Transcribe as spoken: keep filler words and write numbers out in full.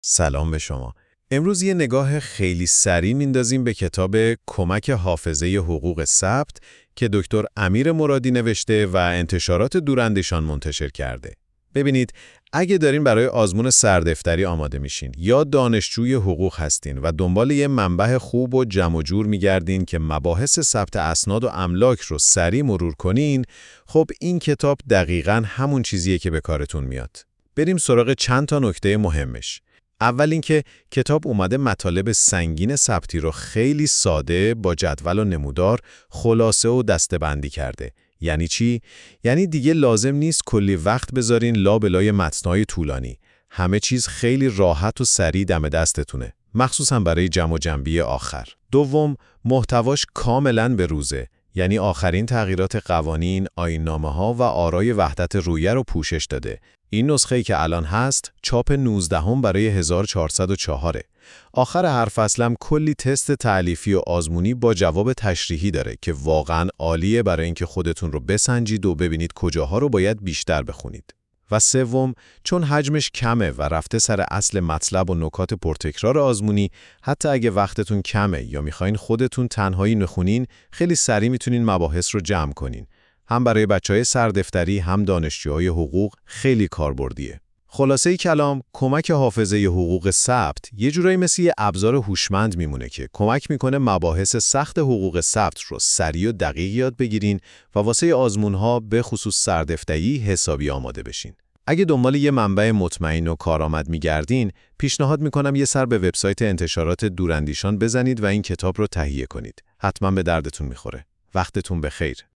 سلام به شما. امروز یه نگاه خیلی سریع میندازیم به کتاب کمک حافظه حقوق ثبت که دکتر امیر مرادی نوشته و انتشارات دوراندیشان منتشر کرده. ببینید، اگه دارین برای آزمون سردفتری آماده میشین یا دانشجوی حقوق هستین و دنبال یه منبع خوب و جمع و جور میگردین که مباحث ثبت اسناد و املاک رو سریع مرور کنین، خب این کتاب دقیقاً همون چیزیه که به کارتون میاد. بریم سراغ چند تا نکته مهمش. اول اینکه کتاب اومده مطالب سنگین ثبتی رو خیلی ساده با جدول و نمودار خلاصه و دسته‌بندی کرده. یعنی چی؟ یعنی دیگه لازم نیست کلی وقت بذارین لابلای متن‌های طولانی. همه چیز خیلی راحت و سریع دم دستتونه، مخصوصا برای جمع و جنبی آخر. دوم، محتواش کاملاً به روزه. یعنی آخرین تغییرات قوانین، آیین‌نامه‌ها و آرای وحدت رویه رو پوشش داده. این نسخه‌ای که الان هست، چاپ نوزدهم برای هزار و چهارصد و چهار. آخر هر فصلم کلی تست تألیفی و آزمونی با جواب تشریحی داره که واقعاً عالیه برای اینکه خودتون رو بسنجید و ببینید کجاها رو باید بیشتر بخونید. و سوم، چون حجمش کمه و رفته سر اصل مطلب و نکات پرتکرار آزمونی، حتی اگه وقتتون کمه یا میخواین خودتون تنهایی نخونین، خیلی سریع میتونین مباحث رو جمع کنین. هم برای بچهای سردفتری هم دانشجوهای حقوق خیلی کاربردیه. خلاصه کلام، کمک حافظه حقوق ثبت یه جورایی مثل یه ابزار هوشمند میمونه که کمک میکنه مباحث سخت حقوق ثبت رو سریع و دقیق یاد بگیرین و واسه آزمونها به خصوص سردفتری حسابی آماده بشین. اگه دنبال یه منبع مطمئن و کارآمد میگردین، پیشنهاد میکنم یه سر به وبسایت انتشارات دوراندیشان بزنید و این کتاب رو تهیه کنید. حتما به دردتون میخوره. وقتتون بخیر.